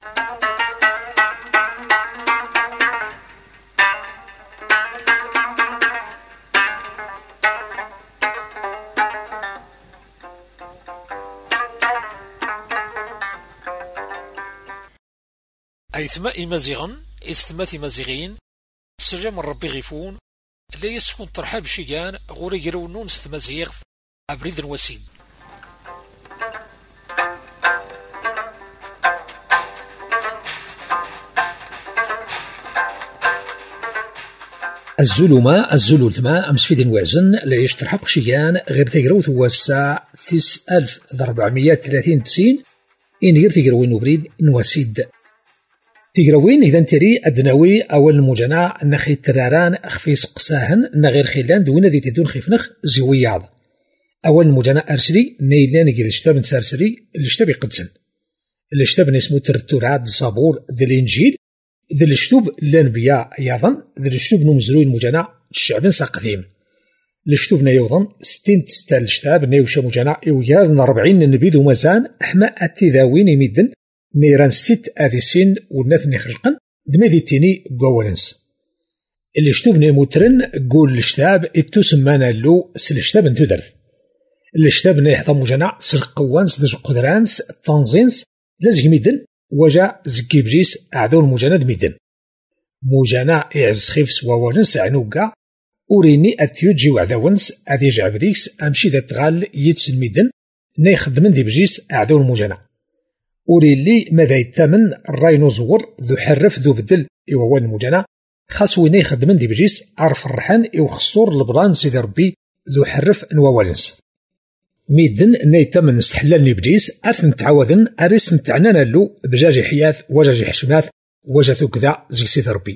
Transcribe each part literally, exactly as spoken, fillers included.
أيثما إمازيغن استمات إمازيغين سلام ربي غيفون لا يسكن ترحاب شيان غوري يرونون استمازيغ أبريد الوسيد. الزلمة الزلولتما أمس في دين وعزن لا يشترحق شيان غير تقروت هو الساعة تس ألف ضربعمية ثلاثين تسين إن غير تقروين نبريد نواسيد تقروين إذا تري أدناوي أول المجنع نخي تراران أخفيس قساهن نغير خيلان دوين ذي تدون خيفنخ زوياض أول المجنع أرسلي نيلان غير الشتاب نسارسلي الشتاب يقدسن الشتاب نسمو ترتورات الزبور ذي الإنجيل ذي الشتوب الأنبياء أيضا ذي الشتوب نمزروين المجنع الشعب ساقديم الشتوب نيوضن ستين تستال الشتاب نيوشا مجنع إويال أربعين نبيذ ومزان أحماء التذاوين يمدن نيران ست أذيسين ونثني خلقا دمذي تيني قوانس اللي شتوب نيموترن قول الشتاب اتو سمانا اللو سلشتاب انتو درث اللي شتاب نيحظى مجنع سرق قوانس دج قدرانس تنزينس لازق ميدن وجا زكي بريس أعذو المجند ميدن مجنع إعز خيفس ووانس عنوقا وريني أتيوجي وعذاونس أذي جعبريكس أمشي ذا تغال يتسن ميدن نيخدمن دي بريس أعذو المجنع وريلي ماذا يتامن الراينو زور ذو حرف ذو بدل إيوان المجنع خاص وين يخدمن دي بريس عرف الرحان إيو خصور البلان سيدي ربي ذو حرف نواوالنس ميدن نيتامن استحلال نبريس أرث نتعوذن أريس نتعنانا له بجاجي حياث وجاجي حشماث وجاثو كذا زي سيدي ربي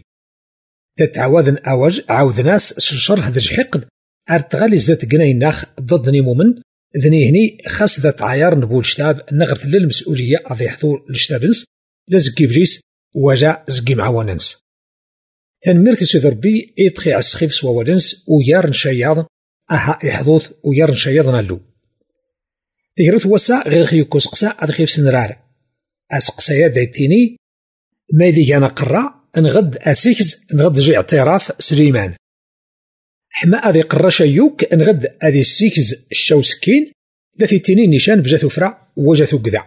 تتعوذن أواج عاوذ ناس شرشر هذا الحقد أرتغالي زات قنايناخ ضد نيمومن ذني هني خاص ذات عيار نبول شتاب نغرت للمسؤولية أضي حضور لشتابنس لزكي بريس وجا زكي معواننس تنميرتي سيدي ربي إيطخي عسخيف سوالنس ويار نشياض أها إحضوث ويار نشياض نالو تجرث وسا غير خيوكو سقسا أدخيف سنرار أسقسايا دايتيني ما يدي كان قرا نغد أسيكز نغد جي اعتراف سليمان حما أذي قرا شيوك نغد أذي السيكز الشوسكين ذاتي تيني نيشان بجاثو فرع وجاثو قذع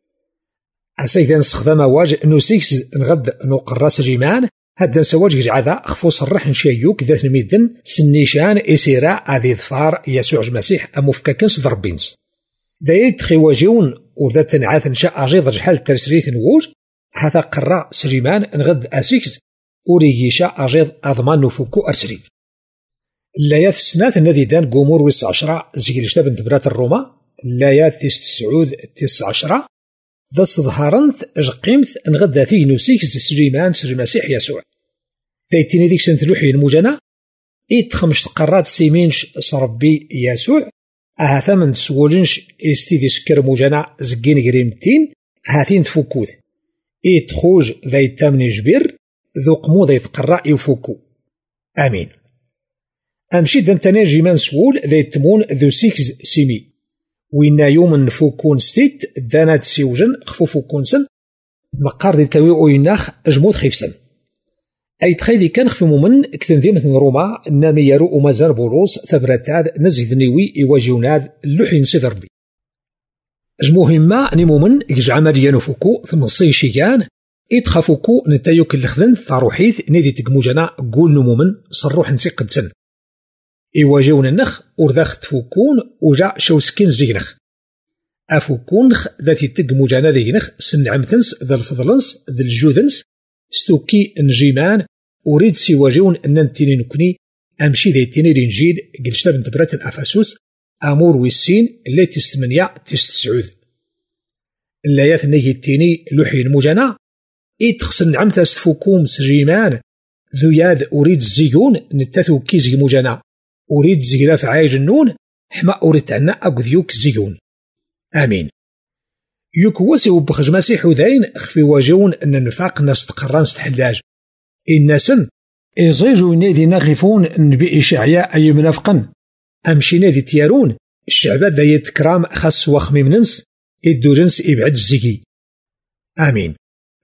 أسيكذا نسخدم واج نو سيكز نغد نو قرا سليمان هاد نسواج جعذا خفو صرح نشيوك ذات الميدن سنيشان إسيرا أذي ظفار يسوع المسيح أمفكاكنس ضربينس دايت خواجيون وذات نعاث نشاء أجيض جحال ترسريث نووج هذا قرا سليمان نغد أسيكز أوريجيشا أجيض أضمان نفوكو أرسريث اللايات السنات الذي دان قمور ويس عشرة زيل شتاب انتبرات الروما اللايات تيس تسعود تيس عشرة ذا الصظهارنث اجقيمث نغدا فيه نوسيكز سليمان سر المسيح يسوع دايتيني ديك سنت لوحي المجنة إيت خمش تقرات سيمينش صربي يسوع أها ثمن سولنش استيدي سكر مجنة زقين قريمتين هاثين تفوكوث إيت خوج ذا يتامني جبير ذو قمو ذا يتقرأ يفوكو آمين أمشي دانتاني جيمان سوول ذا يتمون ذو سيكز سيمي وينا يوم نفوكون ستيت دانات سيوجن خفو فوكونسن مقار دي تاوي اويناخ اجمود خيفسن أي تخيلي كان خفي مومن كتنذيمة روما نامي يارو ومازال بولوس ثبرتاد نزيد نيوي إواجيوناد اللوحي نسيد ربي اجموهما نيمومن يجع ماليانو فوكو ثم صي شيان إتخافوكو نتايو كالخذن ثاروحيث نيدي تقموجنا قول نمومن صروح نسي قدسن إواجيون النخ ورذاخ تفوكون وجا شوسكين زينخ أفوكونخ ذاتي تقموجنا ذينخ سن عمتنس ذا الفضلنس ذا الجوذنس ستوكي نجيمان وريد سيواجيون أننتيني نكني أمشي ذي تيني رنجيل قلشتا بنت برات أفاسوس أمور ويسين اللي تستمنيا تستسعود اللايات نيجي تيني لوحي المجانا إتخصن عمتا ستفوكوم سجيمان ذو ياد أريد الزيون نتاثو كيزي مجانا أريد زيلاف عايج النون حما أريد عنا أقذيوك زيون آمين يكوسي وبخج مسيح ذاين خفي واجون أن النفاق ناس تقران ستحلاج الناسن إزيجو نادي نغفون نبي إشعياء أي منافقا أمشي نادي تيارون الشعبات ذا يتكرام خاص وخمي مننس إدو جنس إبعد الزيكي آمين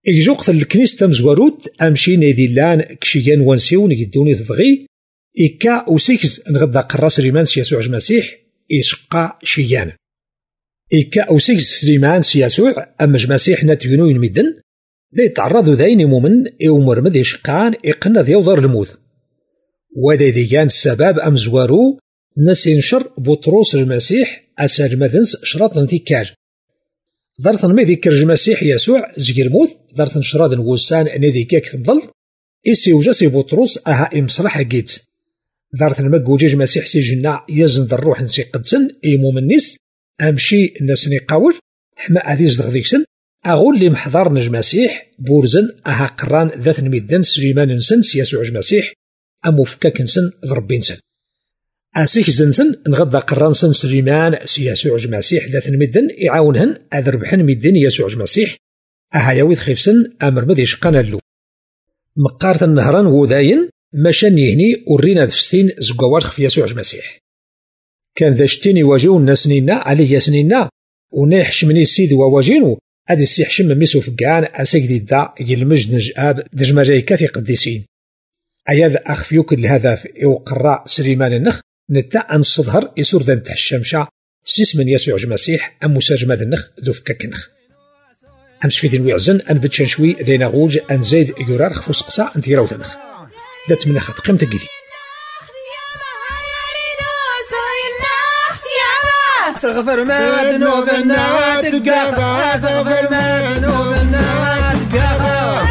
إيجوق الكنيس تمزواروت أمشي نيدي لان كشيان وانسيون يدوني تضغي إكا أوسيكز نغدا قراص ريمان سياسوع المسيح إشقا شيان إكا أوسيكز سليمان سياسوع أما جمسيح ناتيونو ينمدن لا يتعرضوا ذاين مومن إومر مد إشقان إقنا ذي وضر الموت وذا ديان السبب أمزوارو ناس ينشر بطروس المسيح أسال مذنس شراط نتيكاج ضرط ميدي كرج المسيح يسوع زجير موت ضرط نشراد نوسان نيدي كاك تضل إسي وجاسي بطروس أها إمصلحة جيت ضرط المجوجيج مسيح سي جنا يزن الروح نسي قدسن إيمو من نيس أمشي الناس نيقاول حما عزيز دغديكسن أقول لي محضر نج مسيح بورزن أها قران ذات الميدان سليمان نسن سياسوع المسيح أمو فكاك نسن ضربين سن أسيك زنسن نغدا قران سن سليمان سياسوع المسيح ذات الميدان يعاونهن أذربحن ميدان يسوع المسيح أها يويد خيفسن أمر مدي شقنا اللو مقارت النهران وذاين ماشان يهني ورينا دفستين زقوار في يسوع المسيح كان ذا شتين يواجهو الناس نينا عليه سنينا ونيحش مني السيد وواجينو هادي السيح شم ميسو فقان أسيك دي دا يلمجد نجآب دج مجايكات قديسين أياذ أخفيوك الهدف إو قراء سليمان النخ نتا أن صدهر يسور ذا نتح الشمشة سيس من يسوع المسيح أم مساجمة النخ ذو فكاك نخ أمس في ذين ويعزن أن بتشان شوي ذينا غوج أن زيد يورار خفوس قصا أنت يراو تنخ دات من أخذ قيمة قيدي تغفر ما ذنوبنا تقاطع تغفر ما ذنوبنا تقاطع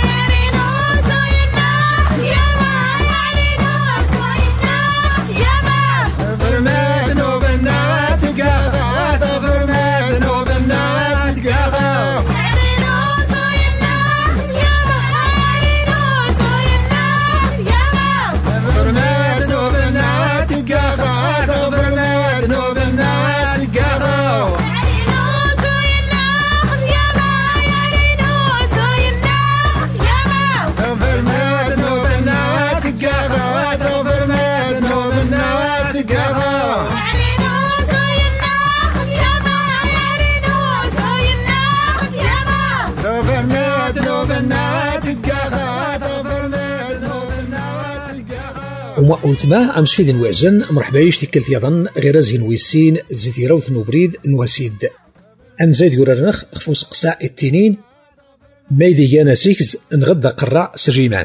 تغفر ما ذنوبنا تقاطع تغفر ما ذنوبنا تقاطع تغفر ما ذنوبنا تقاطع تغفر ما ذنوبنا وما قلت ما أمس في ذن وعزن مرحبا يشتكلت يظن غير زين ويسين زيتيرا وثنوبريد نواسيد أن زيد يوررنخ خفوس قساء التنين ميدي يانا سيكز نغدا قراء سريمان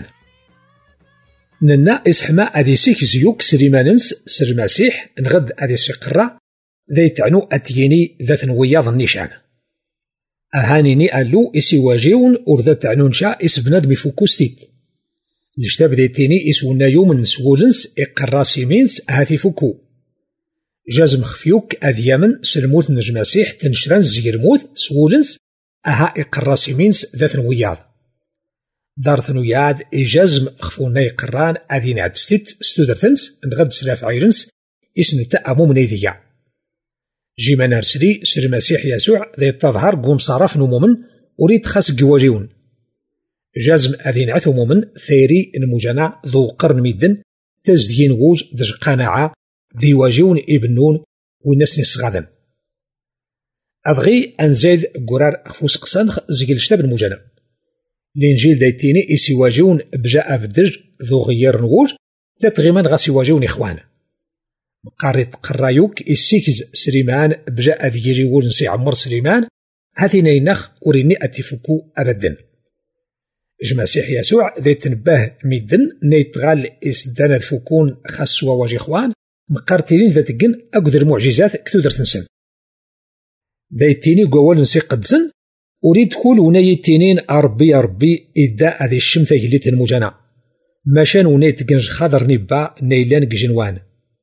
ننا إسحما أدي سيكز يوك سريماننس سرماسيح نغد أدي سيقراء ذي تعنو أتيني ذات نوياض النشان أهانيني ألو إسي واجيون ورذا تعنو نشا إس بنادم فوكوستيت الجتاب ديتيني إسونا يوم نسولنس إقراسي مينس هاتي فوكو جازم خفيوك أذيامن سلموت نجماسيح تنشران زيرموت سولنس أها إقراسي مينس ذات نوياض دار ثنوياد إجازم خفونا يقران أذين عدستيت ستودرتنس نغد سلاف عيرنس إسن تأمو من إذيع جيما نرسلي سر مسيح يسوع ذي تظهر قوم صرف نمومن وريد خاص قواجيون جازم أذين عثو مومن ثيري المجانا ذو قرن ميدن تزدين ووج دج قناعة ذي واجيون ابنون والناس نسغاذن أضغي أنزيد قرار خفوس قسانخ زيقل شتاب المجانا الإنجيل دايتيني إسي واجيون بجاء بدج ذو غير نووج لا تغيمان غاسي واجيون إخوان مقاريت قرايوك إسيكز سليمان بجاء ذي يجيون نسي عمر سليمان هذي نينخ وريني أتفكو أبدا جماسيح يسوع ذي تنباه ميدن نيتغال إسدانا فكون خاصوا واجي إخوان مقارتين ذات جن أقدر معجزات كتودر تنسن دايتيني قوال نسي قدسن أريد كل ونايتينين أربي أربي إداء هذه الشمثة اللي تنمجانا ماشان ونايت جنج خاضر نبا نيلان جنوان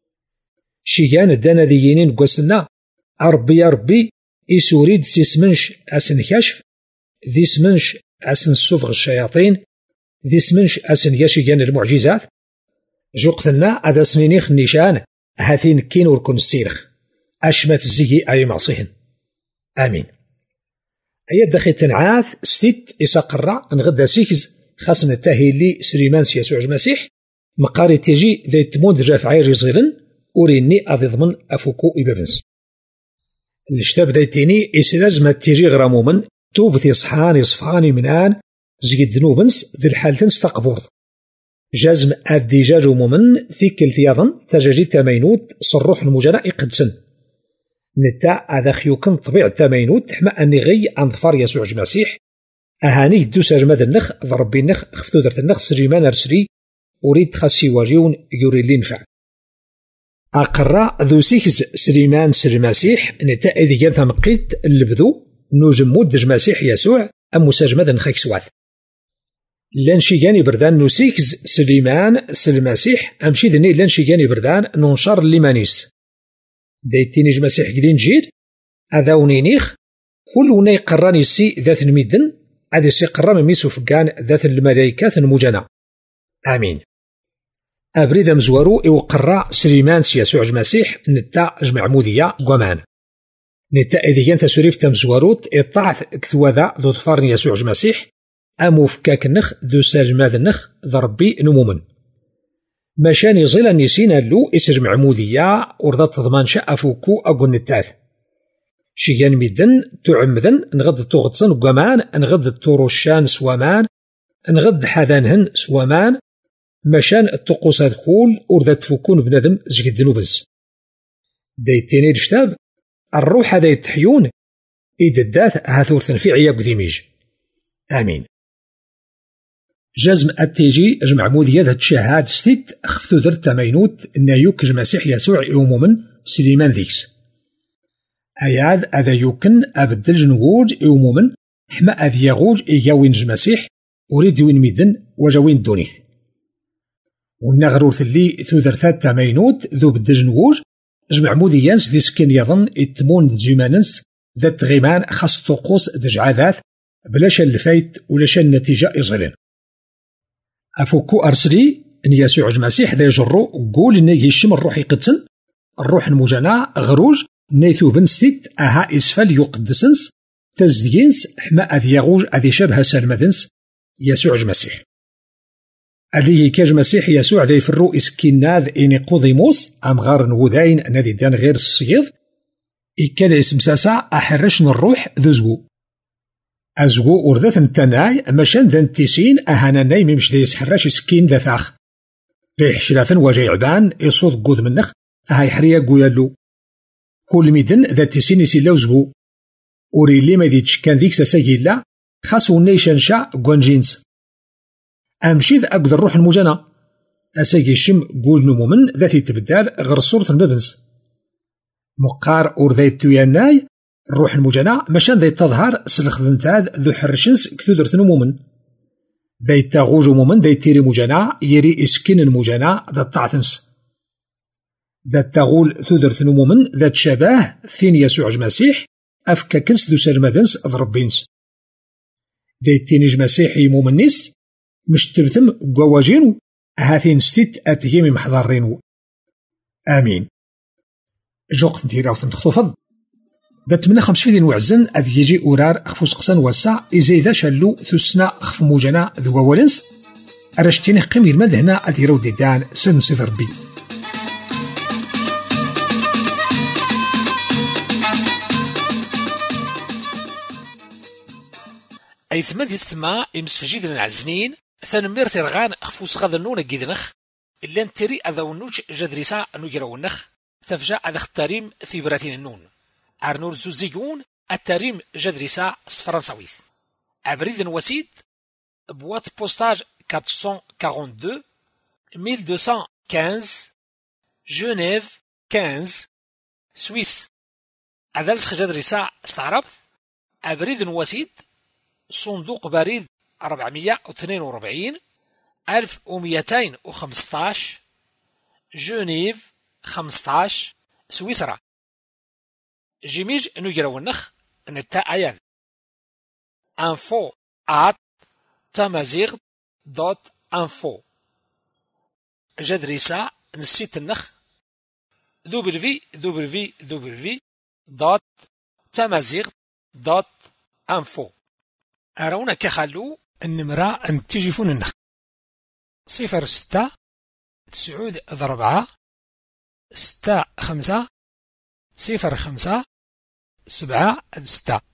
شيان دانا ذيينين قوسنا أربي أربي إسوريد سيسمنش أسن كشف ذي سمنش أسن سفغ الشياطين ذي سمنش أسن يشيان المعجزات جوقتنا أدا سنينيخ النشان هاثين كين وركن السيرخ أشمت الزيجي أي معصيهن آمين أيا دخل تنعاث ستيت إساقرع نغدا سيكز خاصنا التاهيلي سليمان سياسوع المسيح مقاري تيجي ذي تمود جاف عير صغيرن وريني أذي ضمن أفوكو إبابنس الشتاب دايتيني إسلازمة تيجي غرامومن توب ثي صحاني صفاني منان زيد نوبنس ذي الحالتنس تقبورد جازم الدجاج مومن في كلتياضن تجاجي تامينوت صروح المجانا إقدسن نتا هذا خيوكن طبيعة تامينوت تحمى أني غي عن ظفار يسوع المسيح أهاني دوس أجماد النخ ضربي النخ خفتو درت النخ سريمان أرسري أريد خاصي واجيون يوري اللي نفع أقرأ ذو سيكز سليمان سلمسيح نتا إذا كان ثمقيت اللبدو نوجمود دج مسيح يسوع أم مساجمة نخيك سواث لان شيغاني بردان نوسيكز سليمان سلمسيح أمشي ذني لان شيغاني بردان ننشر الليمانيس دايتيني جمسيح قدين جيد هذا ونينيخ كل وني قراني سي ذات الميدن هذا سي قرام ميسو فقان ذات الملايكات المجانا آمين أبريد مزورو إو قراء سليمان سياسوع المسيح نتا جمع مودية قمان نتا إذا كانت سوريف تمزوروت إطاعت كثواذا ذو ظفارني يسوع المسيح أمو فكاك النخ دو ساجماد النخ ضربي نمومن مشان يزيل النسينا اللو إسجمع مودية ورضات تضمان شاء فوكو أقول نتاث شيان ميدن تعمدن نغض تغطسن قمان نغض تروشان سوامان نغض حذانهن سوامان مشان الطقوسات كول ورذا تفكون بنادم زجد نوبز دايتيني الشتاب الروح هذا يتحيون إذا الداث هاثورثن في عياق ذيميج آمين جزم التيجي جمع مودية ذات شهاد ستيت خفتو در تمينوت نايوك جمسيح يسوع يومومن سليمان ذيكس أياد أذا يوكن أبدل جنغوج يومومن حما أذ يغوج إيجاوين جمسيح وريد وين ميدن وجاوين دونيث والنغرور ثلي ثوذرثات تمينوت ذو بدجنغوج جمع موديانس ذي سكين يظن اتمون جيماننس ذات غيمان خاص طقوس دجعاذات بلاش الفايت ولاش النتيجة إصغلين أفوكو أرسلي أن يسوع المسيح ذا يجرو قول إن يشم الروح يقدسن الروح المجانا غروج نيثو بنستيت أها إسفل يقدسنس تزدينس حما أذ يغوج أذي شبه سلمدنس يسوع المسيح اللي كاج مسيح يسوع ذا يفرو إسكيناذ إني قوضيموس أم غار نوذاين نادي دان غير الصيغ إكاد اسم ساسا أحرشن الروح ذو زغو أزغو أرذاث نتناي مشان ذا نتيسين أهانا ناي ممش ذا يسحرش سكين ذا ثاخ ريح شلافن وجاي عبان يصوض قود منخ أهاي حريا قويالو كل ميدن ذا تيسين يسيلاو زغو أوري لي ما ديتش كان ذيك ساسايلا خاصو نيشان شا قوان جينس أمشيذ أقدر روح المجانا أساقي الشم قول نمومن ذاتي تبدال غير صورة المبنس مقار أورذايت توياناي الروح المجانا مشان ذي تظهر سلخذنتاذ ذو حرشنس كثودرت نمومن ذي تاغوج مومن ذي تيري مجانا يري إسكين المجانا ذا الطاعتنس ذا تاغول ثودرت نمومن ذات شباه ثين يسوع المسيح أفكا كنس ذو سلمذنس ضربينس ذي تينيج مسيحي مومنيس مش تبتم قواجينو هاثين ستيت أتهيمي محضرينو آمين جوق نديراو تنخطفض ذات من خمس فيدين وعزن أذ يجي أورار أخفوس قصان واسع إزا إذا شالو ثسنا أخف موجنا ذو أولنس أرشتيني قيمي المد هنا أديرو ديدان سنسي ضربي أي ثمد يستمع إمسفجيد العزنين ثانمير ترغان أخفوس غاذا نونا جيدنخ إلا نتري أذا ونوج جدريسا نجرا ونخ تفجع أذا اختاريم في براتين النون عرنور زوزيقون التاريم جدريسا فرنساويث عبريد وسيد بوات بوستاج أربعمائة واثنين وأربعين ألف ومئتين وخمسة عشر جنيف خمسة سويس أذلسخ جدريسا استعربت عبريد وسيد صندوق بريد أربعمائة واثنين وأربعين ألف ومئتين وخمسة عشر جنيف خمسة عشر سويسرا جيميج نجرا ونخ نتا أيان info at تمازيغ دوت info جدريسا نسيت النخ دبليو دبليو دبليو دوت تمازيغ دوت info أرونا كخلو النمرة أن تجيفون النخ صفر ستة تسعود ضربعة ستة خمسة صفر خمسة سبعة ستة